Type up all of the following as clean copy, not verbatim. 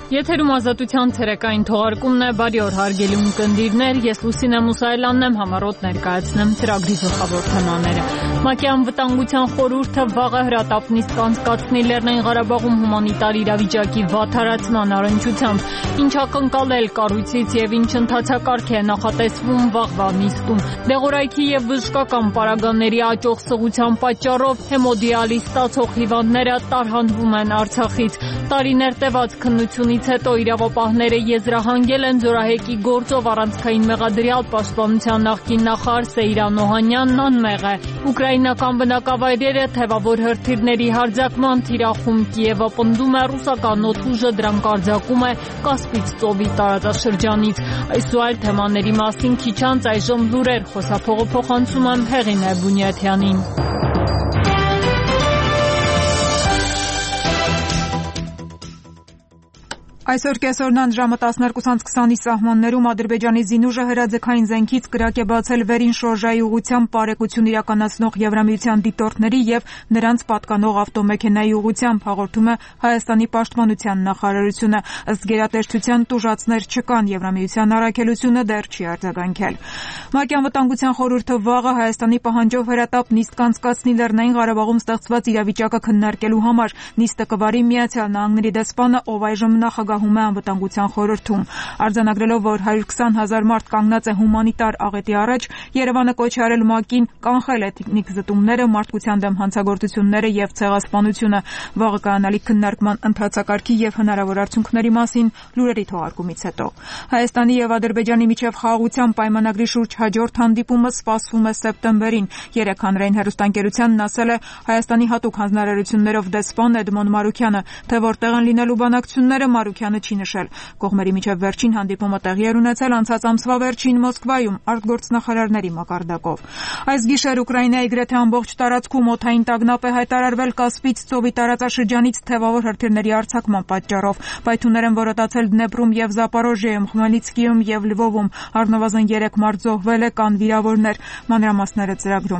Եթերում ազատության ցերեկային թողարկումն է, բարի օր հարգելի ունկնդիրներ, ես Լուսինե Մուսայելյանն եմ, համառոտ ներկայացնեմ ծրագրի գլխավոր թեմաները։ ՄԱԿ-ի անվտանգության խորհուրդը վաղը հրատապ նիստ կանցկացնի Լեռնային Ղարաբաղում հումանիտար իրավիճակի վատթարացման առնչությամբ, ինչ ակնկալել կառույցից եւ ինչ ընթացակարգ է նախատեսվում վաղվա նիստում։ Դեղորայքի եւ բժշկական պարագաների աճող սղության պատճառով հեմոդիալիզ ստացող հիվանդները տարհանվում են Արցախից։ Տարիներ տևած քննությունից հետո իրավապահները եզրահանգել են զորահեկի գործով առանցքային մեղադրյալ պաշտպանության նախկին նախարար Սեյրան Օհանյանն անմեղ է։ Ուկրաինական բնակավայրերը թևավոր հրթիռների հարձակման թիրախում Կիևը պնդում է ռուսական օդուժը դրանք արձակում է Կասպից ծովի տարածաշրջանից։ Այս ու այլ թեմաների մասին քիչ անց այժմ լուրեր խոսափողը փոխանցում եմ Հեղինե Բունյաթյանին։ Այսօր կեսօրնան ժամը 12:20-ի սահմաններում Ադրբեջանի զինուժը հրաձգային զենքից կրակ է բացել վերին շորժայի ուղղությամբ բարեկություն իրականացնող Եվրամիության դիտորդների եւ նրանց պատկանող ավտոմեքենայի ուղղությամբ, հաղորդում է Հայաստանի պաշտպանության նախարարությունը։ Ըստ գերատեսչության տուժածներ չկան, Եվրամիության առաքելությունը դեռ չի արձագանքել։ ՄԱԿ-ի անվտանգության խորհուրդը վաղը Հայաստանի պահանջով հրատապ նիստ կանցկացնի Լեռնային Ղարաբաղում ստեղծված իրավիճակը քննարկելու համար։ Նիստը կվարի Միացյալ Նահանգների դեսպանը, ով այժմ նախագահում է անվտանգության խորհրդում։ Արձանագրելով, որ 120,000 մարդ կանգնած է հումանիտար աղետի առաջ, Երևանը կոչ է արել ՄԱԿ-ին կանխել էթնիկ զտումները, մարդկության դեմ հանցագործությունները եւ ցեղասպանությունը։ Վաղը կայանալիք քննարկման ընթացակարգի եւ հնարավոր արդյունքների մասին լուրերի թողարկումից հետո։ Հայաստանի եւ Ադրբեջանի միջև խաղաղության պայմանագրի շուրջ հաջորդ հանդիպումը սպասվում է սեպտեմբերին։ Երեկ հանրային հեռուստաընկերությանն ասել է Հայաստանի հատուկ հանձնարարություններով դեսպան Էդմոն Մարուքյանը, թե որտեղ են լինելու բանակցությունները Մարուքյանը չի նշել։ Կողմերի միջև վերջին հանդիպումը տեղի էր ունեցել անցած ամսվա վերջին Մոսկվայում արտգործնախարարների մակարդակով։ Այս գիշեր Ուկրաինայի գրեթե ամբողջ տարածքում օդային տագնապ է հայտարարվել Կասպից ծովի տարածաշրջանից թևավոր հրթիռների արձակման պատճառով։ Պայթյուններ են որոտացել Դնեպրում եւ Զապորոժիայում, Խմելնիցկիում եւ Լվովում։ Առնվազն 3 մարդ զոհվել է, կան վիրավորներ։ Մանրամասները ծրագրում։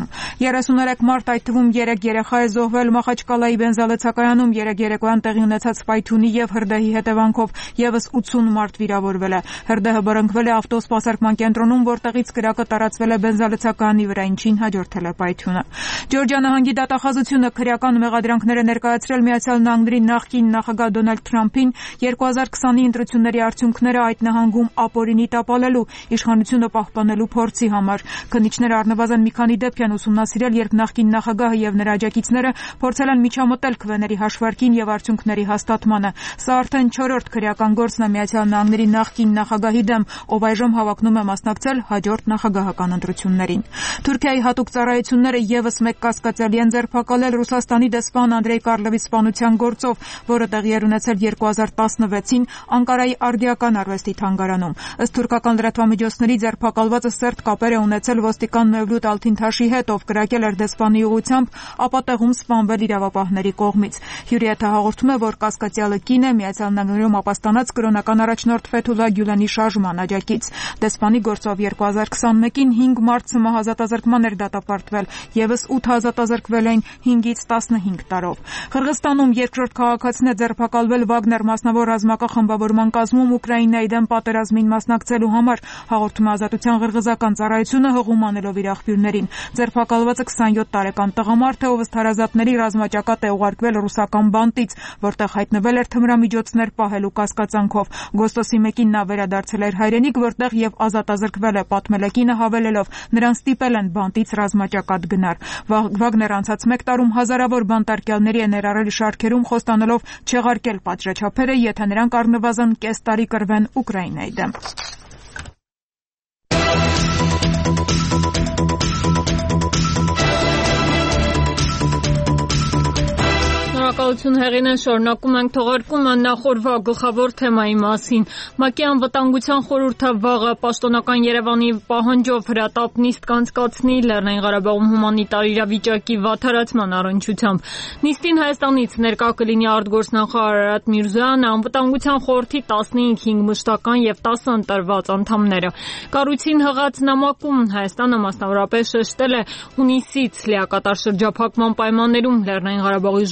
33 մարդ, այդ թվում 3 երեխա է զոհվել Մախաչկալայի բենզալեցակայանում 3 երեկոյան տեղի ունեցած պայթյունի եւ հրդեհի հետևանքով, եւս 80 մարդ վիրավորվել է։ Հրդեհը բռնկվել է ավտոսպասարկման կենտրոնում, որտեղից կրակը տարածվել է բենզալեցակայանի վրա, ինչին հաջորդել է պայթյունը։ Ջորջիա նահանգի դատախազությունը քրեական մեղադրանքներ է ներկայացրել Միացյալ Նահանգների նախկին նախագահ Դոնալդ Թրամփին 2020-ի ընտրությունների արդյունքները այդ նահանգում ապօրինի տապալելու, իշխանությունը պահպանելու փորձի համար։ Քննիչները առնվազն մի քանի դեպք են ուսումնասիրել, երբ նախկին նախագահը եւ նրա աջակիցները փորձել են միջամտել քվեների հաշվարկին եւ արդյունքների հաստատմանը։ Սա արդեն 4-րդ քրեական գործն է Միացյալ Նահանգների նախկին նախագահի դեմ, ով այժմ հավակնում է մասնակցել հաջորդ նախագահական ընտրություններին։ Թուրքիայի հատուկ ծառայությունները եւս մեկ կասկածելի են ձերբակալել Ռուսաստանի դեսպան Անդրեյ Կարլովի սպանության գործով, որը տեղի էր ունեցել 2016-ին Անկարայի արդիական արվեստի թանգարանում։ Ըստ թուրքական լրատվամիջոցների ձերբակալվածը սերտ կապեր է ունեցել ոստիկան Մևլութ Ալթինթաշի հետ, ով կրակել էր դեսպանի ուղղությամբ, ապա տեղում սպանվել իրավապահների կողմից։ Հյուրի հետ հաղորդում է, որ կասկածյալը կին է Միացյալ Նահանգներում ապաստանած կրոնական առաջնորդ Ֆեթուլա Գյուլենի շարժման աջակից։ Դեսպանի գործով 2021-ին 5 մարդ սմահազատազրկման էր դատապարտվել, եւս 8 ազատազրկվել են 5-ից 15 տարով։ Қырғызստանում երկրորդ քաղաքացին է ձերբակալվել Վագներ մասնավոր ռազմական խմբավորման կազմում Ուկրաինայի դեմ պատերազմին մասնակցելու համար, հաղորդում է Ազատության ղրղզական ծառայությունը հղում անելով իր աղբյուրներին։ Ձերբակալվածը 27 տարեկան տղամարդ է, ով ըստ հարազատների ռազմաճակատ է ուղարկվել ռուսական բանտից, որտեղ հայտնվել էր թմրամիջոցներ պահելու կասկածանքով։ Օգոստոսի 1-ին նա վերադարձել էր հայրենիք, որտեղ եւ ազատազրկվել է, պատմել է կինը հավելելով. նրան ստիպել են բանտից ռազմաճակատ գնալ։ Վագները անցած 1 տարում հազարավոր բանտարկյալների է ներառել շարքերում, խոստանելով չեղարկել պատժաչափերը, եթե նրանք առնվազն կես տարի կռվեն Ուկրաինայի դեմ։ Շնորհակալություն Հեղինե, շարունակում ենք թողարկումը նախորդ գլխավոր թեմայի մասին։ ՄԱԿ-ի անվտանգության խորհուրդը վաղը պաշտոնական Երևանի պահանջով հրատապ նիստ կանցկացնի Լեռնային Ղարաբաղում հումանիտար իրավիճակի վատթարացման առնչությամբ։ Նիստին Հայաստանից ներկա կլինի արտգործնախարար Արարատ Միրզոյանը, անվտանգության խորհրդի 15 մշտական եւ 10 ընտրված անդամները։ Կառույցին հղած նամակում Հայաստանը մասնավորապես շեշտել է հունիսից լիակատար շրջափակման պայմաններում Լեռնային Ղարաբաղի ժողովուրդը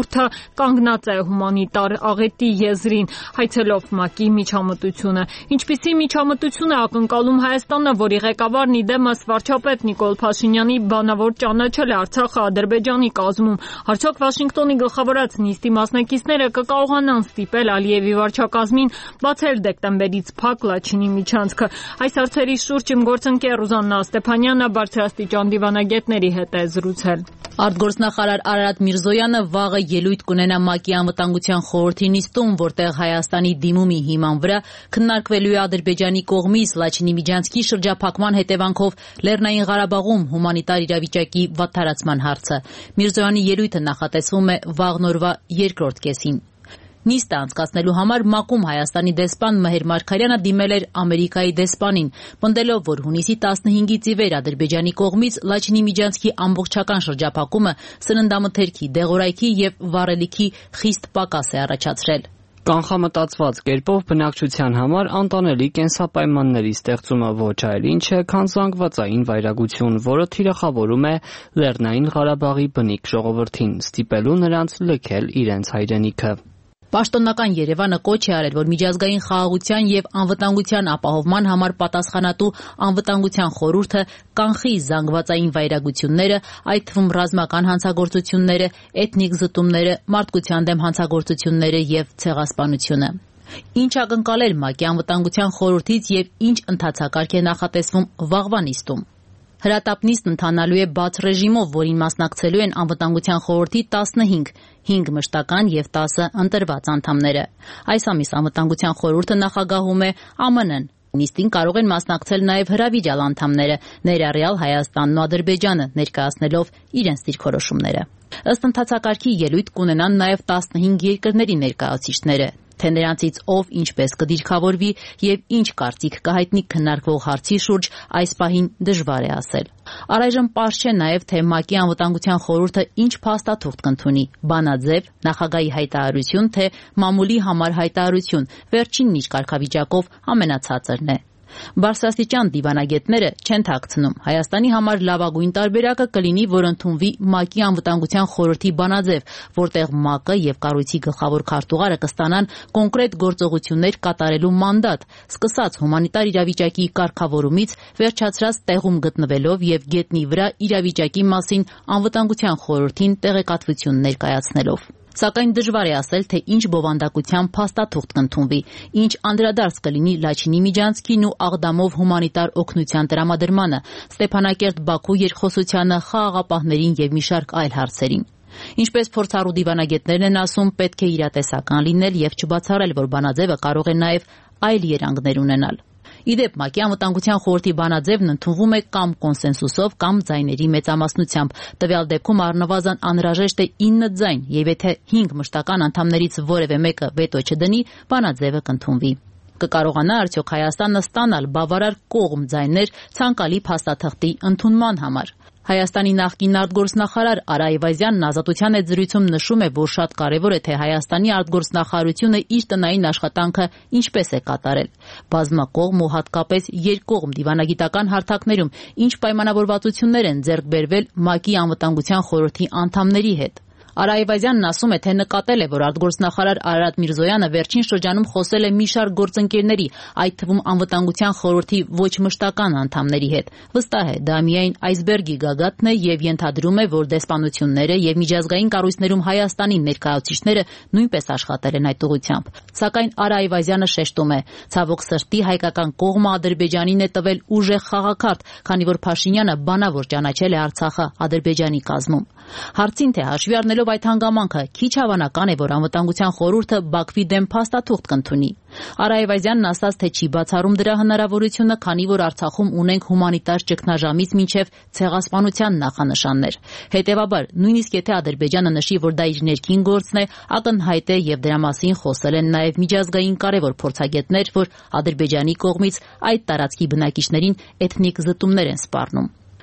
խորհուրդը կանգնած է հումանիտար աղետի եզրին, հայցելով ՄԱԿ-ի միջամտությունը։ Ինչպիսի միջամտություն է ակնկալում Հայաստանը, որի ղեկավարն իդեմս վարչապետ Նիկոլ Փաշինյանի բանավոր ճանաչել է Արցախը Ադրբեջանի կազմում։ Արդյոք Վաշինգտոնի գլխավորած նիստի մասնակիցները կկարողանան ստիպել Ալիևի վարչակազմին բացել դեկտեմբերից փակ Լաչինի միջանցքը։ Այս հարցերի շուրջ իմ գործընկեր Ռուզաննա Ստեփանյանը բարձրաստիճան դիվանագետների հետ է զրուցել։ Արտգործնախարար Արարատ Միրզոյանը վաղը ելույթ կունենա ՄԱԿ-ի անվտանգության խորհրդի նիստում, որտեղ Հայաստանի դիմումի հիման վրա քննարկվելու է Ադրբեջանի կողմից Լաչինի միջանցքի շրջափակման հետևանքով Լեռնային Ղարաբաղում հումանիտար իրավիճակի վատթարացման հարցը։ Միրզոյանի ելույթը նախատեսվում է վաղն օրվա երկրորդ կեսին։ Նիստը անցկացնելու համար ՄԱԿ-ում Հայաստանի դեսպան Մհեր Մարգարյանը դիմել էր Ամերիկայի դեսպանին, պնդելով, որ հունիսի 15-ից ի վեր Ադրբեջանի կողմից Լաչինի միջանցքի ամբողջական շրջափակումը սննդամթերքի, դեղորայքի եւ վառելիքի խիստ պակաս է առաջացրել։ Կանխամտածված կերպով բնակչության համար անտանելի կենսապայմանների ստեղծումը ոչ այլ ինչ է, քան զանգվածային վայրագություն, որը թիրախավորում է Լեռնային Ղարաբաղի բնիկ ժողովրդին, ստիպելու նրանց լքել իրենց հայրենիքը։ Պաշտոնական Երևանը կոչ է արել, որ միջազգային խաղաղության եւ անվտանգության ապահովման համար պատասխանատու անվտանգության խորհուրդը կանխի զանգվածային վայրագությունները, այդ թվում ռազմական հանցագործությունները, էթնիկ զտումները, մարդկության դեմ հանցագործությունները եւ ցեղասպանությունը։ Ինչ ակնկալել ՄԱԿ-ի անվտանգության խորհրդից եւ ինչ ընթացակարգ է նախատեսվում վաղվա նիստում։ Հրատապ նիստն ընթանալու է բաց ռեժիմով, որին մասնակցելու են անվտանգության խորհրդի 15, 5 մշտական եւ 10 ընտրված անդամները։ Այս ամիս անվտանգության խորհուրդը նախագահում է ԱՄՆ-ն։ Նիստին կարող են մասնակցել նաեւ հրավիրյալ անդամները, ներառյալ Հայաստանն ու Ադրբեջանը, ներկայացնելով իրենց դիրքորոշումները։ Ըստ ընթացակարգի ելույթ կունենան նաեւ 15 երկրների ներկայացուցիչները։ Թե նրանցից ով ինչպես կդիրքավորվի եւ ինչ կարծիք կհայտնի քննարկվող հարցի շուրջ այս պահին դժվար է ասել։ Առայժմ պարզ չէ նաեւ թե ՄԱԿ-ի անվտանգության խորհուրդը ինչ փաստաթուղթ կընդունի՝ բանաձև, նախագահի հայտարարություն, թե մամուլի համար հայտարարություն, վերջինն իր կարգավիճակով ամենացածրն է։ Բարձրաստիճան դիվանագետները չեն թաքցնում։ Հայաստանի համար լավագույն տարբերակը կլինի, որ ընդունվի ՄԱԿ-ի անվտանգության խորհրդի բանաձև, որտեղ ՄԱԿ-ը եւ կառույցի գլխավոր քարտուղարը կստանան կոնկրետ գործողություններ կատարելու մանդատ, սկսած հումանիտար իրավիճակի կարգավորումից, վերջացրած տեղում գտնվելով եւ գետնի վրա իրավիճակի մասին անվտանգության խորհրդին տեղեկատվություն ներկայացնելով։ Սակայն դժվար է ասել, թե ինչ բովանդակության փաստաթուղթ կընդունվի, ինչ անդրադարձ կլինի Լաչինի միջանցքին ու Աղդամով հումանիտար օգնության տրամադրմանը, Ստեփանակերտ-Բաքու երկխոսությանը, խաղաղապահներին եւ մի շարք այլ հարցերին։ Ինչպես փորձառու դիվանագետներն են ասում, պետք է իրատեսական լինել եւ չբացառել, որ բանաձևը կարող է նաեւ այլ երանգներ ունենալ։ Իդեպ ՄԱԿ-ի անվտանգության խորհրդի բանաձևն ընդունվում է կամ կոնսենսուսով, կամ ձայների մեծամասնությամբ։ Տվյալ դեպքում առնվազն անհրաժեշտ է 9 ձայն, եւ եթե 5 մշտական անդամներից որևէ մեկը վետո չդնի, բանաձևը կընդունվի։ Կկարողանա արդյոք Հայաստանը ստանալ բավարար կողմ ձայներ ցանկալի փաստաթղթի ընդունման համար։ Հայաստանի նախկին արտգործնախարար Արա Այվազյանն Ազատության հետ զրույցում նշում է, որ շատ կարևոր է, թե Հայաստանի արտգործնախարարությունը իր տնային աշխատանքը ինչպես է կատարել։ Բազմակողմ ու հատկապես երկկողմ դիվանագիտական հարթակներում ինչ պայմանավորվածություններ են ձեռք բերվել ՄԱԿ-ի անվտանգության խորհրդի անդամների հետ։ Արա Այվազյանն ասում է, թե նկատել է, որ արտգործնախարար Արարատ Միրզոյանը վերջին շրջանում խոսել է մի շարք գործընկերների, այդ թվում անվտանգության խորհրդի ոչ մշտական անդամների հետ։ Վստահ է, դա միայն այսբերգի գագաթն է եւ ենթադրում է, որ դեսպանությունները եւ միջազգային կառույցներում Հայաստանի ներկայացուցիչները նույնպես աշխատել են այդ ուղղությամբ։ Սակայն Արա Այվազյանը շեշտում է, ցավոք սրտի հայկական կողմը Ադրբեջանին է տվել ուժեղ խաղակարդ, քանի որ Փաշինյանը բանավոր ճանաչել է Արցախը Ադրբեջանի կազմում։ Հարցին թե հաշվի առնելով այդ հանգամանքը, քիչ հավանական է, որ անվտանգության խորհուրդը Բաքվի դեմ փաստաթուղթ կընդունի։ Արա Այվազյանն ասաց, թե չի բացառում դրա հնարավորությունը, քանի որ Արցախում ունենք հումանիտար ճգնաժամից մինչև ցեղասպանության նախանշաններ։ Հետևաբար, նույնիսկ եթե Ադրբեջանը նշի, որ դա իր ներքին գործն է, ակնհայտ է եւ դրա մասին խոսել են նաեւ միջազգային կարևոր փորձագետներ, որ Ադրբեջանի կողմից այդ տարածքի բնակիչներին էթնիկ զտումներ են սպառնում։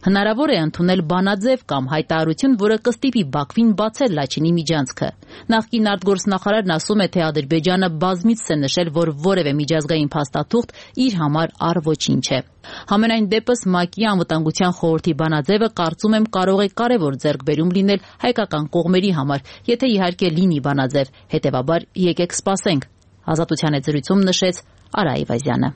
Հնարավոր է ընդունել բանաձև կամ հայտարարություն, որը կստիպի Բաքվին բացել Լաչինի միջանցքը։ Նախկին արտգործնախարարն ասում է, թե Ադրբեջանը բազմիցս է նշել, որ որևէ միջազգային փաստաթուղթ իր համար առ ոչինչ է։ Համենայն դեպս ՄԱԿ-ի անվտանգության խորհրդի բանաձևը կարծում եմ կարող է կարևոր ձեռքբերում լինել հայկական կողմերի համար, եթե իհարկե լինի բանաձև, հետևաբար եկեք սպասենք, Ազատության հետ զրույցում նշեց Արա Այվազյանը։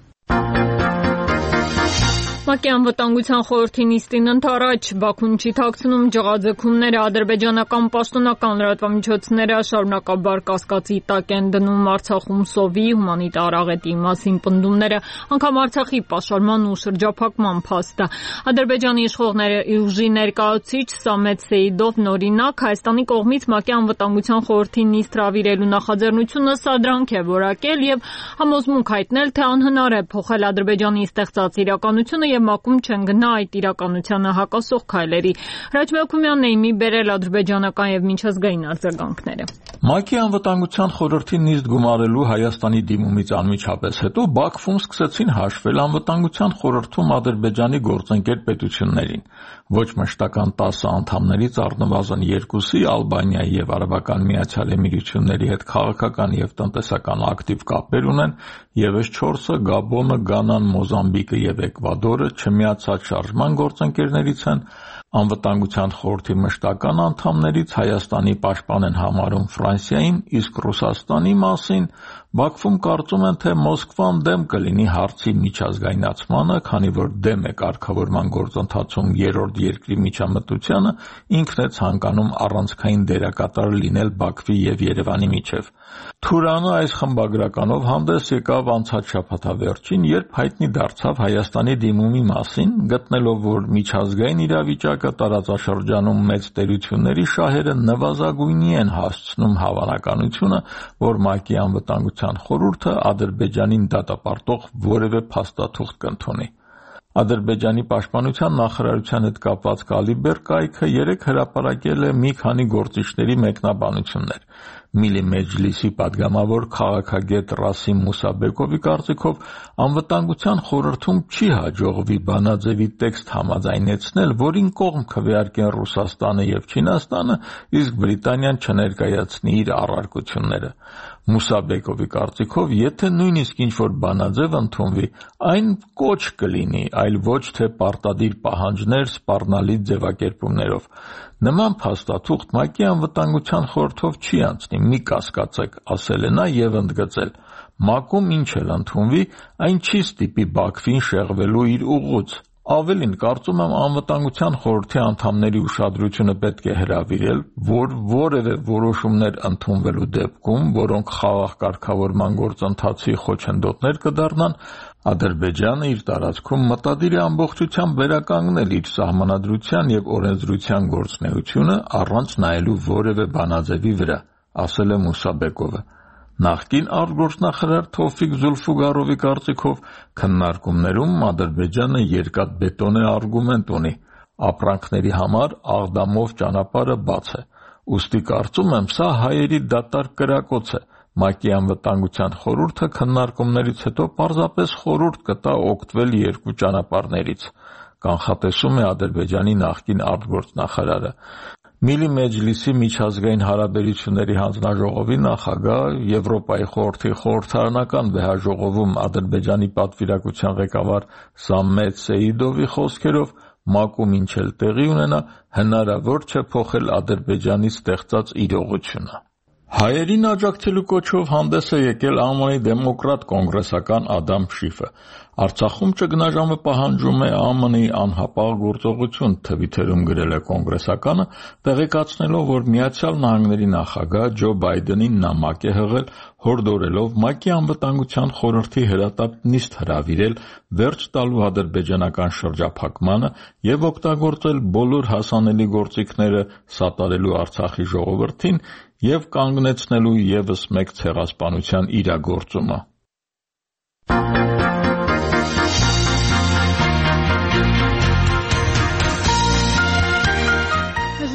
ՄԱԿ-ի անվտանգության խորհրդի նիստին ընդառաջ Բաքուն չի թաքցնում ջղաձգումները, ադրբեջանական պաշտոնական լրատվամիջոցները շարունակաբար կասկածի տակ են դնում Արցախում սովի հումանիտար աղետի մասին պնդումները, անգամ Արցախի պաշարման ու շրջափակման փաստը։ Ադրբեջանի իշխողների ուժի ներկայացուցիչ Սամետ Սեիդովն օրինակ Հայաստանի կողմից ՄԱԿ-ի անվտանգության խորհրդի նիստ հրավիրելու նախաձեռնությունը սադրանք է որակել եւ համոզմունք հայտնել, թե անհնար է փոխել Ադրբեջանի ստեղծած իրականությունը եւ ՄԱԿ-ում չեն գնա այդ իրականությանը հակասող քայլերի։ Հրաչ Մելքումյանն է իմի բերել ադրբեջանական եւ միջազգային արձագանքները։ ՄԱԿ-ի անվտանգության խորհրդի նիստ գումարելու Հայաստանի դիմումից անմիջապես հետո Բաքվում սկսեցին հաշվել անվտանգության խորհրդում Ադրբեջանի գործընկեր պետություններին։ Ոչ մշտական 10 անդամներից առնվազն 2-ի Ալբանիայի եւ Արաբական Միացյալ Էմիրությունների հետ քաղաքական եւ տնտեսական ակտիվ կապեր ունեն, եւս 4-ը Գաբոնը, Գանան, Մոզամբիկը եւ Էկվադորը չմիացած շարժման գործընկերներից են։ Անվտանգության խորհրդի մշտական անդամներից Հայաստանի պաշտպան են համարում Ֆրանսիային, իսկ Ռուսաստանի մասին Բաքվում կարծում են, թե Մոսկվան դեմ կլինի հարցի միջազգայնացմանը, քանի որ դեմ է կարգավորման գործընթացում երրորդ երկրի միջամտությանը, ինքն է ցանկանում առանցքային դերակատար լինել Բաքվի եւ Երևանի միջև։ Թուրանը այս խմբագրականով հանդես եկավ անցած շաբաթավերջին, երբ հայտնի դարձավ Հայաստանի դիմումի մասին, գտնելով, որ միջազգային իրավիճակը տարածաշրջանում մեծ տերությունների շահերը նվազագույնի են հասցնում հավանականությունը, որ ՄԱԿ-ի անվտանգության խորհուրդը Ադրբեջանին դատապարտող որևէ փաստաթուղթ կընդունի։ Ադրբեջանի պաշտպանության նախարարության հետ կապված Կալիբեր կայքը երեկ հրապարակել է մի քանի գործիչների մեկնաբանություններ։ Միլի Մեջլիսի падգամավոր քաղաքագետ Ռասիմ Մուսաբեկովի կարծիքով անվտանգության խորհրդում չի հաջողվի բանաձևի տեքստ համաձայնեցնել, որին կողմ քվեարկեն Ռուսաստանը եւ Չինաստանը, իսկ Բրիտանիան չներկայացնի իր առարկությունները։ Մուսաբեկովի կարծիքով, եթե նույնիսկ ինչ-որ բանաձև ընդունվի, այն կոչ կլինի, այլ ոչ թե պարտադիր պահանջներ սպառնալից ձևակերպումներով։ Նման փաստաթուղթ ՄԱԿ-ի անվտանգության խորհրդով չի անցնի, մի կասկածեք, ասել է նա եւ ընդգծել. ՄԱԿ-ում ինչ էլ ընդունվի, այն չի ստիպի Բաքվին շեղվելու իր ուղուց։ Ավելին, կարծում եմ անվտանգության խորհրդի անդամների ուշադրությունը պետք է հրավիրել, որ որևէ որոշումներ ընդունվելու դեպքում, որոնք խաղաղ կարգավորման գործընթացի խոչընդոտներ կդառնան, Ադրբեջանը իր տարածքում մտադիր է ամբողջությամբ վերականգնել իր սահմանադրության եւ օրենսդրության գործունեությունը առանց նայելու որևէ բանաձևի վրա, ասել է Մուսաբեկովը։ Նախկին արտգործնախարար Թովֆիկ Զուլֆուգարովի կարծիքով քննարկումներում Ադրբեջանը երկաթբետոնե արգումենտ ունի. ապրանքների համար Աղդամով ճանապարհը բաց է։ Ուստի կարծում եմ, սա հայերի դատարկ կրակոց է։ ՄԱԿ-ի անվտանգության խորհուրդը քննարկումներից հետո պարզապես խորհուրդ կտա օգտվել երկու ճանապարհներից, կանխատեսում է Ադրբեջանի նախկին արտգործնախարարը։ Միլի Մեջլիսի միջազգային հարաբերությունների հանձնաժողովի նախագահ, Եվրոպայի խորհրդի խորհրդարանական վեհաժողովում Ադրբեջանի պատվիրակության ղեկավար Սամետ Սեիդովի խոսքերով ՄԱԿ-ում ինչ էլ տեղի ունենա, հնարավոր չէ փոխել Ադրբեջանի ստեղծած իրողությունը։ Հայերին աջակցելու կոչով հանդես է եկել ԱՄՆ-ի դեմոկրատ կոնգրեսական Ադամ Շիֆը։ Արցախում ճգնաժամը պահանջում է ԱՄՆ-ի անհապաղ գործողություն, Թվիթերում գրել է կոնգրեսականը, տեղեկացնելով, որ Միացյալ Նահանգների նախագահ Ջո Բայդենին նամակ է հղել, հորդորելով ՄԱԿ-ի անվտանգության խորհրդի հրատապ նիստ հրավիրել վերջ տալու ադրբեջանական շրջափակմանը եւ օգտագործել բոլոր հասանելի գործիքները սատարելու Արցախի ժողովրդին եւ կանգնեցնելու եւս մեկ ցեղասպանության իրագործումը։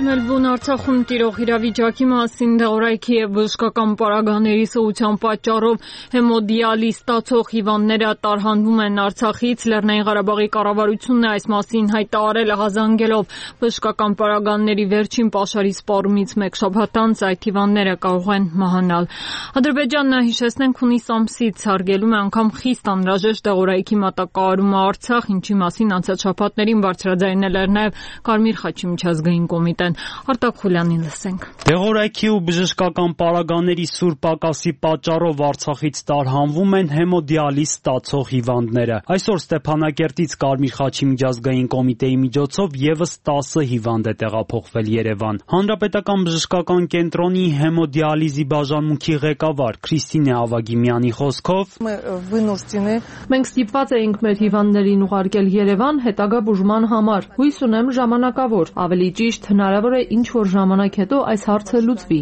Խմելվում Արցախում տիրող իրավիճակի մասին դեղորայքի եւ բժշկական պարագաների սղության պատճառով հեմոդիալիզ ստացող հիվանդները տարհանվում են Արցախից։ Լեռնային Ղարաբաղի կառավարությունն է այս մասին հայտարարել հազանգելով բժշկական պարագաների վերջին պաշարի սպառումից մեկ շաբաթ անց այդ հիվանդները կարող են մահանալ։ Ադրբեջանը, հիշեցնենք, հունիս ամսից հարգելում է անգամ խիստ անհրաժեշտ դեղորայքի մատակարարումը Արցախ, ինչի մասին անցած շաբաթներին բարձրաձայնել էր նաեւ Կարմիր խաչի միջազգային կոմիտեն։ Արտակ Խուլյանին լսենք։ Դեղորայքի ու բժշկական պարագաների սուր պակասի պատճառով Արցախից տարհանվում են հեմոդիալիզ ստացող հիվանդները։ Այսօր Ստեփանակերտից Կարմիր խաչի միջազգային կոմիտեի միջոցով եւս 10 հիվանդ է տեղափոխվել Երևան։ Հանրապետական բժշկական կենտրոնի հեմոդիալիզի բաժանմունքի ղեկավար Քրիստինե Ավագիմյանի խոսքով մենք ստիպված էինք մեր հիվանդներին ուղարկել Երևան հետագա բուժման համար։ Հույս ունեմ ժամանակավոր, ավելի ճիշտ հնարավոր է ինչ-որ ժամանակ հետո այս հարցը լուծվի։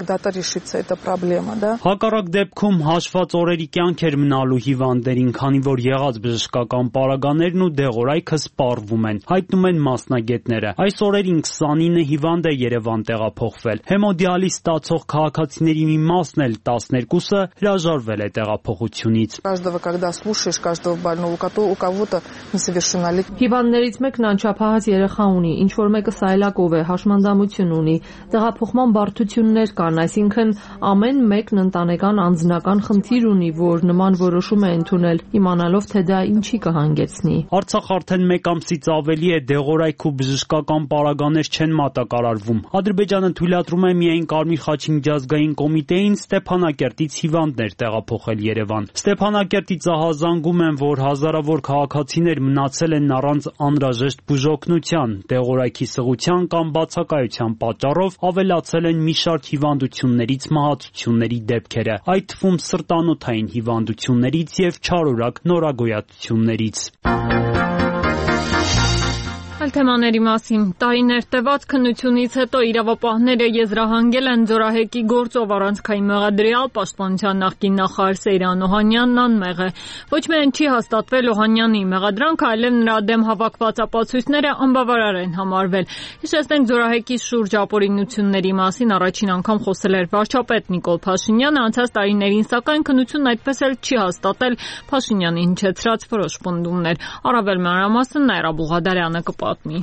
Հակառակ դեպքում հաշված օրերի կյանք էր մնալու հիվանդներին, քանի որ եղած բժշկական պարագաներն ու դեղորայքը սպառվում են, հայտնում են մասնագետները։ Այս օրերին 29 հիվանդ է Երևան տեղափոխվել։ Հեմոդիալիզ ստացող քաղաքացիների մի մասն էլ 12-ը հրաժարվել է տեղափոխությունից։ Հիվանդներից մեկն անչափահաս երեխա ունի, ինչ որ մեկը սայլակով է, հաշմանդամություն ունի, տեղափոխման բարդություններ կան, այսինքն ամեն մեկն ընտանեկան անձնական խնդիր ունի, որ նման որոշում է ընդունել, իմանալով թե դա ինչի կհանգեցնի։ Արցախ արդեն մեկ ամսից ավելի է դեղորայք ու բժշկական պարագաներ չեն մատակարարվում։ Ադրբեջանը թույլատրում է միայն Կարմիր խաչի միջազգային կոմիտեին Ստեփանակերտից հիվանդներ տեղափոխել Երևան։ Ստեփանակերտից ահազանգում են, որ հազարավոր քաղաքացիներ մնացել են առանց անհրաժեշտ բուժօգնության, դեղորայքի սղության կամ բացակայության պատճառով ավելացել են մի շարք հիվանդություններից մահացությունների դեպքերը, այդ թվում սրտանոթային հիվանդություններից եւ չարորակ նորագոյացություններից։ Այլ թեմաների մասին տարիներ տևած քննությունից հետո իրավապահները եզրահանգել են Ձորահեկի գործով առանցքային մեղադրյալ պաշտպանության նախկին նախարար Սեյրան Օհանյանն անմեղ է։ Ոչ միայն չի հաստատվել Օհանյանի մեղադրանքը, այլև նրա դեմ հավաքված ապացույցները անբավարար են համարվել։ Հիշեցնենք, Ձորահեկի շուրջ ապօրինությունների մասին առաջին անգամ խոսել էր վարչապետ Նիկոլ Փաշինյանը, անցած տարիներին սակայն քննությունն այդպես էլ չի հաստատել Փաշինյանի հնչեցրած որոշ պնդումներ։ Առավել մանրամասն Նաիրա Բուղադարյանը կպատմի։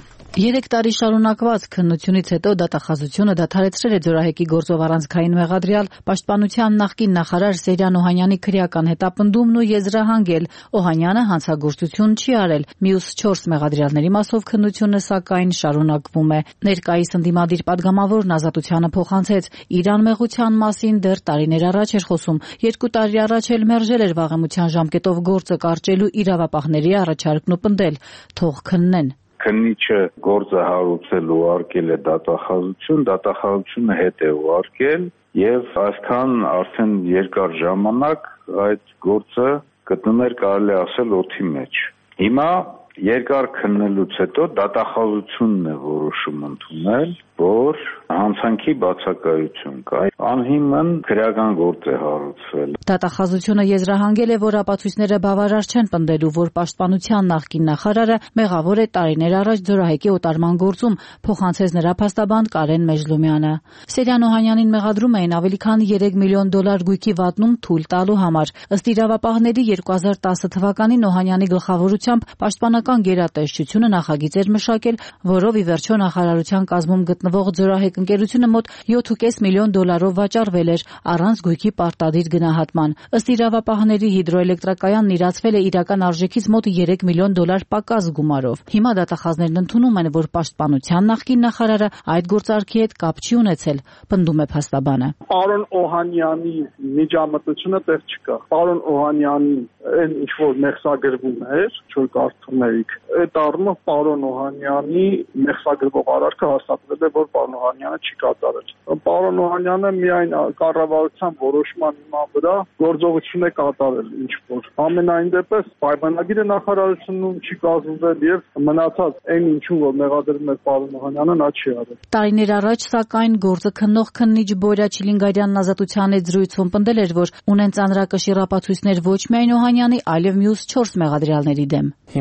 3 տարի շարունակված քննությունից հետո դատախազությունը դադարեցրել է Ձորահեկի գործով առանցքային մեղադրյալ պաշտպանության նախկին նախարար Սեյրան Օհանյանի քրեական հետապնդումն ու եզրահանգել Օհանյանը հանցագործություն չի արել։ Մյուս 4 մեղադրյալների մասով քննությունը սակայն շարունակվում է։ Ներկայիս ընդդիմադիր падգամավորն ազատությանը փոխանցեց իր անմեղության մասին դեռ տարիներ առաջ էր խոսում։ 2 տարի առաջ էլ մերժել էր վաղեմության ժամկետով գործը կարճելու իրավապահների առաջարկն ու պնդել թող քննեն։ Քննիչը գործը հարուցել ուղարկել է դատախազությունը հետ է ուղարկել եւ այսքան արդեն երկար ժամանակ այդ գործը գտնում էր կարելի ասել օդի մեջ։ Հիմա երկար քննելուց հետո դատախազությունն է որոշում ընդունել, որ հանցանքի բացակայություն կա, անհիմն քրեական գործ է հարուցվել։ Դատախազությունը եզրահանգել է, որ ապացույցները բավարար չեն պնդելու, որ պաշտպանության նախկին նախարարը մեղավոր է տարիներ առաջ Ձորահեկի օտարման գործում, փոխանցեց նրա փաստաբան Կարեն Մեժլումյանը։ Սեյրան Օհանյանին մեղադրում էին ավելի քան $3 միլիոն գույքի վատնում թույլ տալու համար։ Ըստ իրավապահների 2010 թվականին Օհանյանի գլխավորությամբ պաշտպանական գերատեսչությունը նախագիծ էր մշակել, որով ի վերջո նախարարության կազմում գտնվող Ձորահեք ընկերությունը մոտ $7.5 միլիոն վաճառվել էր առանց գույքի պարտադիր գնահատման։ Ըստ իրավապահների հիդրոէլեկտրակայանն իրացվել է իրական արժեքից մոտ $3 միլիոն պակաս գումարով։ Հիմա դատախազներն ընդունում են, որ պաշտպանության նախկին նախարարը այդ գործարքի հետ կապ չի ունեցել, պնդում է փաստաբանը։ Պարոն Օհանյանի միջամտությունը տեղ չկա։ Պարոն Օհանյանի այն ինչ որ մեղսագրվում էր, որ կարդում էիք, այդ առումով պարոն Օհանյանի մեղսագրվող արարքը հաստատվել է, որ պարոն Օհանյանը չի կատարել։ Պարոն Օհանյանը միայն կառավարության որոշման հիման վրա գործողություն է կատարել ինչ որ։ Ամենայն դեպս պայմանագիրը նախարարությունում չի կազմվել եւ մնացած այն ինչու որ մեղադրում է պարոն Օհանյանը նա չի արել։ Տարիներ առաջ սակայն գործը քննող քննիչ Բորյա Չիլինգարյանն ազատության հետ զրույցում պնդել էր, որ ունեն ծանրակշիռ ապացույցներ ոչ միայն Օհանյանի, այլև մյուս 4 մեղադրյալների դեմ։ Հիմնավոր եւ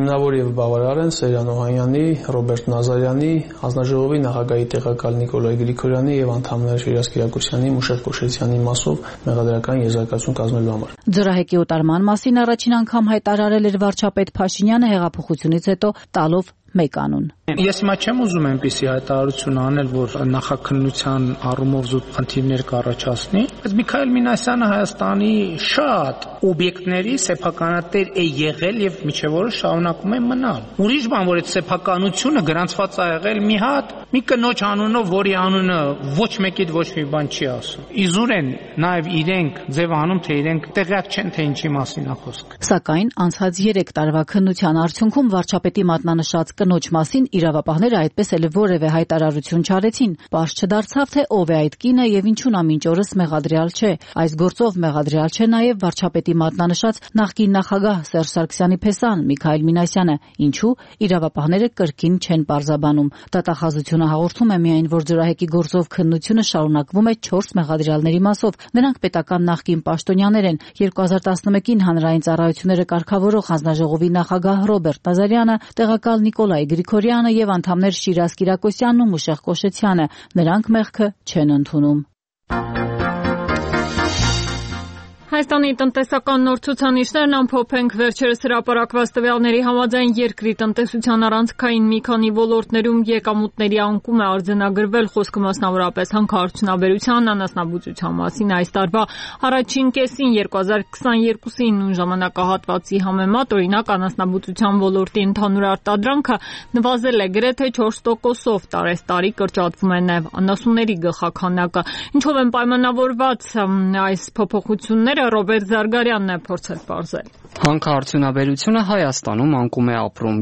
եւ բավարար են Սերյան Օհանյանի, Ռոբերտ Նազարյանի, հանձնաժողովի նախագահի տեղակալ Նիկոլայ Գրիգորյանի եւ անդամներ Շիրազ Կիրակոսյանի, Մուշեղ Կոշեցյանի մասով մեղադրական եզրակացություն կազմելու համար։ Ջրահեկի օտարման մասին առաջին անգամ հայտարարել էր վարչապետ Փաշինյանը հեղափոխությունից հետո տալով մեկ անուն։ Ես հիմա չեմ ուզում այնպիսի հայտարարություն անել, որ նախաքննության առումով զուտ խնդիրներ կառաջացնի, բայց Միքայել Մինասյանը Հայաստանի շատ օբյեկտների սեփականատեր է եղել եւ միջև օրս շարունակում է մնալ։ Ուրիշ բան, որ այդ սեփականությունը գրանցված է եղել մի հատ մի կնոջ անունով, որի անունը ոչ մեկիդ ոչ մի բան չի ասում։ Իզուր են նաեւ իրենք ձևանում, թե իրենք տեղյակ չեն, թե ինչի մասին է խոսքը։ Սակայն անցած 3 տարվա քննության արդյունքում վարչապետի մատնանշած կնոջ մասին իրավապահները այդպես էլ որևէ հայտարարություն չարեցին։ Պարզ չդարձավ, թե ով է այդ կինը եւ ինչու նա մինչ օրս մեղադրյալ չէ։ Այս գործով մեղադրյալ չէ նաեւ վարչապետի մատնանշած նախկին նախագահ Սերժ Սարգսյանի փեսան Միքայել Մինասյանը, ինչու իրավապահները կրկին չեն պարզաբանում։ Դատախազությունը հաղորդում է միայն, որ ջրահեկի գործով քննությունը շարունակվում է 4 մեղադրյալների մասով։ Նրանք պետական նախկին պաշտոնյաներ են։ 2011-ին հանրային ծառայությունները կարգավորող հանձնաժողովի նախագահ Ռոբերտ Նազարյանը, տեղակալ Նիկոլայ Գրիգորյանը եւ անդամներ Շիրազ Կիրակոսյանն ու Մուշեղ Կոշեցյանը։ Նրանք մեղքը չեն ընդունում։ Հայաստանի տնտեսական նոր ցուցանիշներն ամփոփենք վերջերս հրապարակված տվյալների համաձայն երկրի տնտեսության առանցքային մի քանի ոլորտներում եկամուտների անկում է արձանագրվել, խոսքը մասնավորապես հանքարդյունաբերության, անասնաբուծության մասին։ Այս տարվա առաջին կեսին 2022-ի նույն ժամանակահատվածի համեմատ, օրինակ, անասնաբուծության ոլորտի ընդհանուր արտադրանքը նվազել է գրեթե 4%-ով, տարեստարի կրճատվում է նաև անասունների գլխաքանակը։ Ինչով են պայմանավորված այս փոփոխությունները, Ռոբերտ Զարգարյանն է փորձել պարզել։ Հանքարդյունաբերությունը Հայաստանում անկում է ապրում։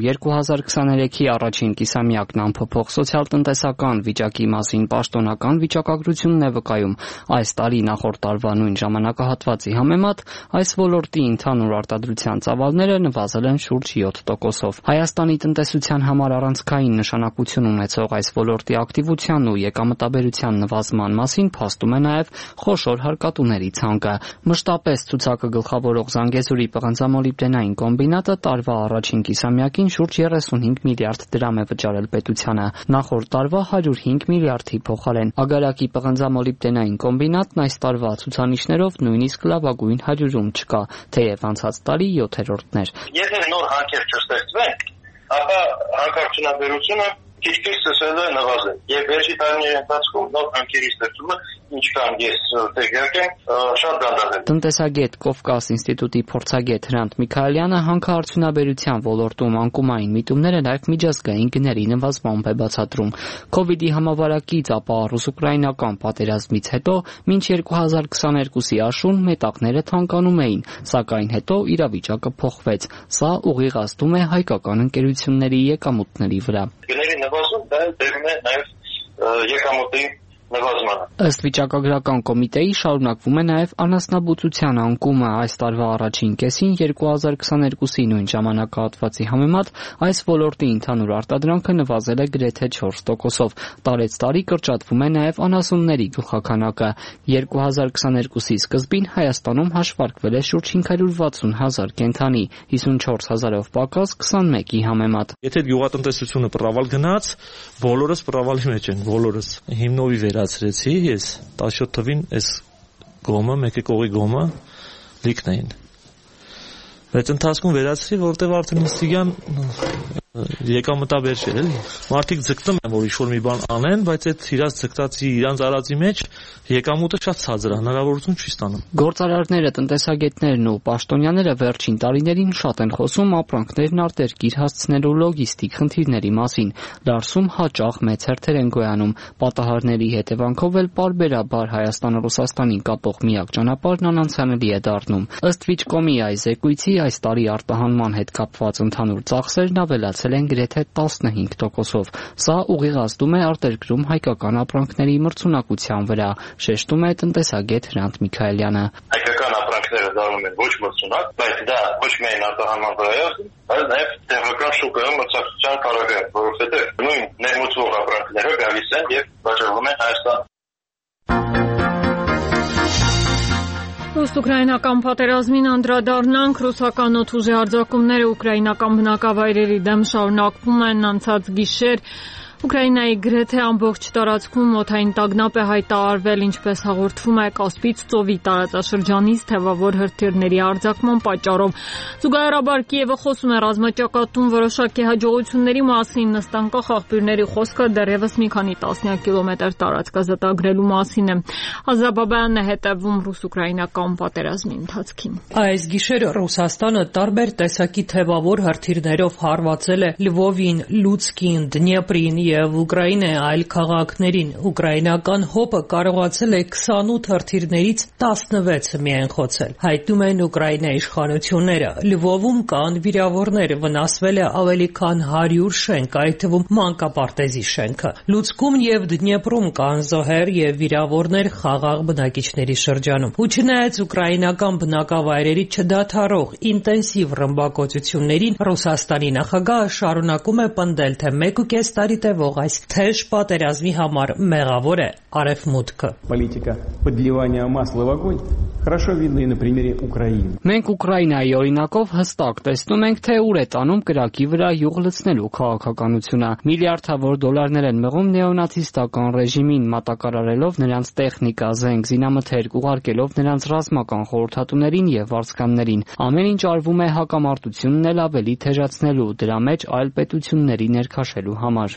2023-ի առաջին կիսամյակն ամփոփող սոցիալ-տնտեսական վիճակի մասին պաշտոնական վիճակագրությունն է վկայում։ Այս տարի նախորդ տարվա նույն ժամանակահատվածի համեմատ այս ոլորտի ընդհանուր արտադրության ծավալները նվազել են շուրջ 7%-ով։ Հայաստանի տնտեսության համար առանցքային նշանակություն ունեցող այս ոլորտի ակտիվության ու եկամտաբերության նվազման մասին փաստում է նաև խոշոր հարկատուների ցանկը։ Մշտապես ցուցակը գլխավորող Զանգեզուրի պղնձամոլիբդենային կոմբինատը տարվա առաջին կիսամյակին շուրջ 35 միլիարդ դրամ է վճարել պետությանը, նախորդ տարվա 105 միլիարդի փոխարեն։ Ագարակի պղնձամոլիբդենային կոմբինատն այս տարվա ցուցանիշներով նույնիսկ լավագույն 100-ում չկա, թեև անցած տարի 7-րդն էր։ Եթե նոր հանքեր չստեղծվեն, ապա հանքարդյունաբերությունը քիչ-քիչ սկսել է նվազել։ Եվ վերջի տարիների ընթացքում նոր հանքերի ստեղծումը, ինչքան ես տեղյակ եմ, շատ դանդաղ է։ Տնտեսագետ Կովկաս ինստիտուտի փորձագետ Հրանտ Միքայելյանը հանքարդյունաբերության ոլորտում անկումային միտումները նաև միջազգային գների նվազմամբ է բացատրում։ Քովիդի համավարակից, ապա ռուս-ուկրաինական պատերազմից հետո մինչ 2022-ի աշուն մետաղները թանկանում էին, սակայն հետո իրավիճակը փոխվեց։ Սա ուղիղ ազդում է հայկական ընկերությունների եկամուտների վրա։ Գների նվազում դա դերում է նաև եկամուտի նվազմանը։ Ըստ վիճակագրական կոմիտեի շարունակվում է նաև անասնաբուծության անկումը։ Այս տարվա առաջին կեսին 2022-ի նույն ժամանակահատվածի համեմատ այս ոլորտի ընդհանուր արտադրանքը նվազել է գրեթե 4%-ով։ Տարեցտարի կրճատվում է նաև անասունների գլխաքանակը։ 2022-ի սկզբին Հայաստանում հաշվարկվել է շուրջ 560,000 կենդանի, 54,000-ով պակաս 21-ի համեմատ։ Եթե գյուղատնտեսությունը պրավալ գնաց, բոլորս պրավալի մեջ են, բոլորս։ Հիմնովի վերացրեցի ես 17 թվին այս գոմը, մեկը կողի գոմը լիքն էին։ Բայց ընթացքում վերացրի, որտեղ արդեն ինստիգան եկամտաբեր չէր, էլի։ Մարդիկ ձգտում են, որ ինչ-որ մի բան անեն, բայց այդ իրաց ձգտածի, իրանց արածի մեջ եկամուտը շատ ցածր է, հնարավորություն չի ստանում։ Գործարարները, տնտեսագետներն ու պաշտոնյաները վերջին տարիներին շատ են խոսում ապրանքներն արտերկիր հասցնելու լոգիստիկ խնդիրների մասին։ Դարսում հաճախ մեծ հերթեր են գոյանում։ Պատահարների հետևանքով էլ պարբերաբար Հայաստան-Ռուսաստանին կապող միակ ճանապարհն անանցանելի է դառնում։ Ըստ Վիճկոմի այս զեկույցի, այս տարի արտահանման հետ կապված ընդհանուր ծախսերն ավելացել են գրեթե 15%-ով։ Սա ուղիղ ազդում է արտերկրում հայկական ապրանքների մրցունակության վրա, շեշտում է տնտեսագետ Հրանտ Միքայելյանը։ Հայկական ապրանքները դառնում են ոչ մրցունակ, բայց դա ոչ միայն արտահանման վրա է, այլ նաև տեղական շուկայում մրցակցության կարագայում, որովհետև նույն ներմուծվող ապրանքները գալիս են եւ վաճառվում են Հայաստանում։ Ռուս-ուկրաինական պատերազմին անդրադառնանք, ռուսական օդուժի արձակումները ուկրաինական բնակավայրերի դեմ շարունակվում են անցած գիշեր։ Ուկրաինայի գրեթե ամբողջ տարածքում օդային տագնապ է հայտարարվել, ինչպես հաղորդվում է Կասպից ծովի տարածաշրջանից թևավոր հրթիռների արձակման պատճառով։ Զուգահեռաբար Կիևը խոսում է ռազմաճակատում որոշակի հաջողությունների մասին, նստանկախ աղբյուրների խոսքը դեռևս մի քանի տասնյակ կիլոմետր տարածք ազատագրելու մասին է։ Ազա Բաբայանն է հետևում ռուս-ուկրաինական պատերազմի ընթացքին։ Այս գիշեր Ռուսաստանը տարբեր տեսակի թևավոր հրթիռներով հարվածել է Լվովին, Լուցկին, Դնեպրին եւ Ուկրաինայի այլ քաղաքներին։ Ուկրաինական ՀՕՊ-ը կարողացել է 28 հրթիռներից 16-ը միայն խոցել։ Հայտնում են Ուկրաինայի իշխանությունները։ Լվովում կան վիրավորներ, վնասվել է ավելի քան 100 շենք, այդ թվում մանկապարտեզի շենքը։ Լուցկում եւ Դնեպրում կան զոհեր եւ վիրավորներ խաղաղ բնակիչների շրջանում։ Ու չնայած ուկրաինական բնակավայրերի չդադարող ինտենսիվ ռմբակոծություններին, Ռուսաստանի նախագահը շարունակում է պնդել, թե 1.5 տարի տևող այս թեժ պատերազմի համար մեղավոր է Արևմուտքը։ Политика подливания масла в огонь хорошо видно и на примере Украины. Մենք Ուկրաինայի օրինակով հստակ տեսնում ենք, թե ուր է տանում կրակի վրա յուղ լցնելու քաղաքականությունը։ Միլիարդավոր դոլարներ են մղում նեոնացիստական ռեժիմին, մատակարարելով նրանց տեխնիկա, զենք, զինամթերք, ուղարկելով նրանց ռազմական խորհրդատուներին եւ վարձկաններին։ Ամեն ինչ արվում է հակամարտությունն էլ ավելի թեժացնելու, դրա մեջ այլ պետությունների ներքաշելու համար։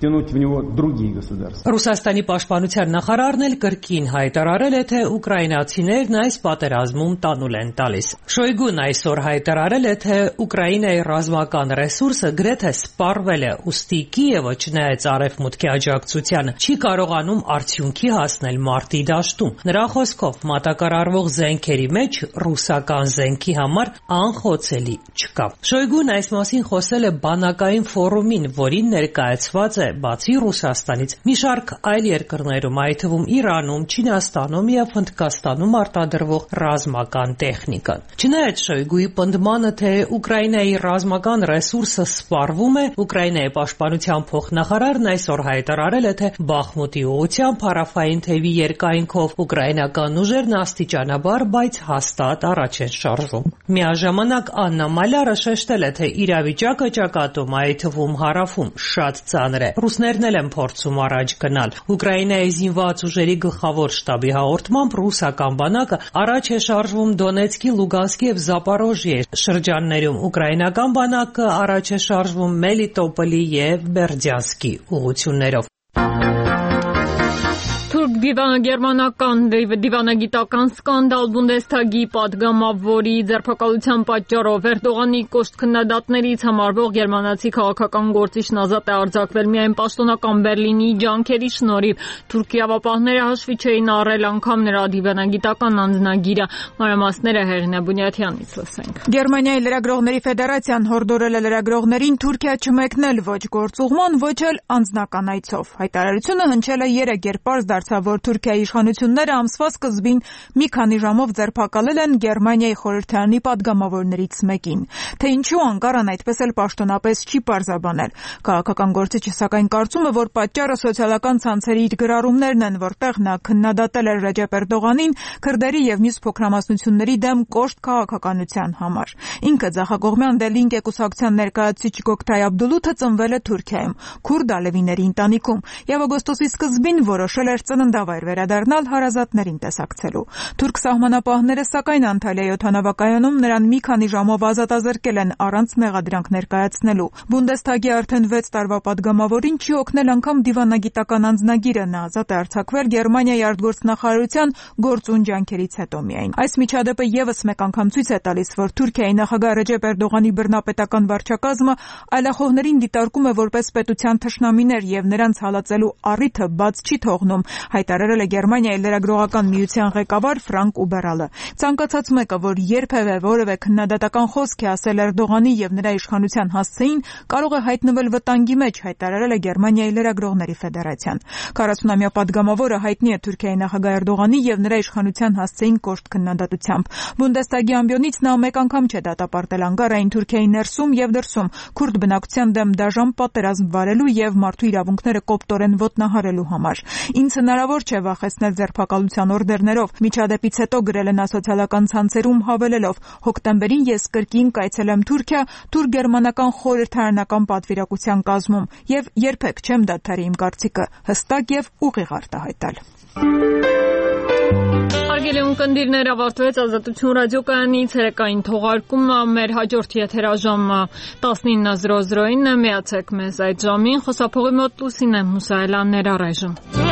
Ռուսաստանի պաշտպանության նախարարն էլ կրկին հայտարարել է, թե ուկրաինացիներն այս պատերազմում տանուլ են տալիս։ Շոյգուն այսօր հայտարարել է, թե Ուկրաինայի ռազմական ռեսուրսը գրեթե սպառվել է, ուստի Կիևը, չնայած Արևմուտքի աջակցությանը, չի կարողանում արդյունքի հասնել մարտի դաշտում։ Նրա խոսքով մատակարարվող զենքերի մեջ ռուսական զենքի համար անխոցելի չկա։ Շոյգուն այս մասին խոսել է բանակային ֆորումին, որին ներկայացված է բացի Ռուսաստանից մի շարք այլ երկրներում, այդ թվում Իրանում, Չինաստանում եւ Հնդկաստանում արտադրվող ռազմական տեխնիկան։ Չնայած Շոյգուի պնդմանը, թե Ուկրաինայի ռազմական ռեսուրսը սպառվում է, Ուկրաինայի պաշտպանության փոխնախարարն այսօր հայտարարել է, թե Բախմուտի ուղղությամբ հարավային թևի երկայնքով ուկրաինական ուժերն աստիճանաբար, բայց հաստատ առաջ են շարժվում։ Միաժամանակ Աննա Մալյարը շեշտել է, թե իրավիճակը ճակատում, այդ թվում հարավում, շատ ծանր է։ Ռուսներն էլ են փորձում առաջ գնալ։ Ուկրաինայի զինված ուժերի գլխավոր շտաբի հաղորդմամբ ռուսական բանակը առաջ է շարժվում Դոնեցկի, Լուգանսկի եւ Զապորոժիե շրջաններում։ Ուկրաինական բանակը առաջ է շարժվում Մելիտոպոլի եւ Բերդյանսկի ուղղություններով։ Գերմանական դիվանագիտական սկանդալ Բունդեսթագի պատգամավորի ձերբակալության պատճառով Էրդողանի կոշտ քննադատներից համարվող գերմանացի քաղաքական գործիչն ազատ է արձակվել միայն պաշտոնական Բերլինի ջանքերի շնորհիվ։ Թուրքիավապահները հաշվի չէին առել անգամ նրա դիվանագիտական անձնագիրը։ Մանրամասները Հեղինե Բունյաթյանից լսենք։ Գերմանիայի լրագրողների ֆեդերացիան հորդորել է լրագրողներին Թուրքիա չմեկնել ոչ գործուղման, ոչ էլ անձնական այցով։ Հայտարարությունը հնչել է 3 կերպար դարձավ, որ Թուրքիայի իշխանությունները ամսվա սկզբին մի քանի ժամով ձերբակալել են Գերմանիայի խորհրդարանի պատգամավորներից մեկին։ Թե ինչու Անկարան այդպես էլ պաշտոնապես չի պարզաբանել։ Քաղաքական գործիչը սակայն կարծում է, որ պատճառը սոցիալական ցանցերի իր գրառումներն են, որտեղ նա քննադատել էր Ռեջեփ Էրդողանին քրդերի եւ մյուս փոքրամասնությունների դեմ կոշտ քաղաքականության համար։ Ինքը ձախակողմյան Դելինկե կուսակցության ներկայացուցիչ Գոկթայ Աբդուլութը ծնվել է Թուրքիայում, քուրդ ալևիների ընտանիքում եւ օգոստոսի սկզբին որոշել էր ծննդավայր վերադառնալ հարազատներին տեսակցելու։ Թուրք սահմանապահները սակայն Անտալիայի օդանավակայանում նրան մի քանի ժամով ազատազրկել են առանց մեղադրանք ներկայացնելու։ Բունդեսթագի արդեն 6 տարվա պատգամավորին չի օգնել անգամ դիվանագիտական անձնագիրը, նա ազատ է արձակվել Գերմանիայի արտգործնախարարության գործուն ջանքերից հետո միայն։ Այս միջադեպը եւս մեկ անգամ ցույց է տալիս, որ Թուրքիայի նախագահ Ռեջեփ Էրդողանի բռնապետական վարչակազմը այլախոհներին դիտարկում է որպես պետության թշնամիներ եւ նրանց հալածելու առիթը բաց չի թողնում, հայտարարել է Գերմանիայի լրագրողական միության ղեկավար Ֆրանկ Ուբերալը։ Ցանկացած մեկը, որ երբևէ որևէ քննադատական խոսք է ասել Էրդողանի եւ նրա իշխանության հասցեին, կարող է հայտնվել վտանգի մեջ, հայտարարել է Գերմանիայի լրագրողների ֆեդերացիան։ 40-ամյա պատգամավորը հայտնի է Թուրքիայի նախագահ Էրդողանի եւ նրա իշխանության հասցեին կոշտ քննադատությամբ։ Բունդեսթագի ամբիոնից նա մեկ անգամ չէ դատապարտել Անկարային Թուրքիայի ներսում եւ դրսում քուրդ բնակչության դեմ դաժան պատերազմ վարելու եւ մարդու իրավունքները կոպտորեն ոտնահարելու համար։ Ինձ հնարավոր հնարավոր չէ վախեցնել ձերբակալության օրդերներով։ Միջադեպից հետո գրել է նա սոցիալական ցանցերում հավելելով. հոկտեմբերին ես կրկին կայցելեմ Թուրքիա, թուրք-գերմանական խորհրդարանական պատվիրակության կազմում եւ երբեք չեմ դադարի իմ կարծիքը հստակ եւ ուղիղ արտահայտել։ Հարգելի ունկնդիրներ, ավարտվեց Ազատություն ռադիոկայանի ցերեկային թողարկումը։ Մեր հաջորդ եթերաժամը 19:00-ին է։ Միացեք մեզ այդ ժամին։ Խոսափողի մոտ Լուսինե Մուսայելյանն էր առայժմ։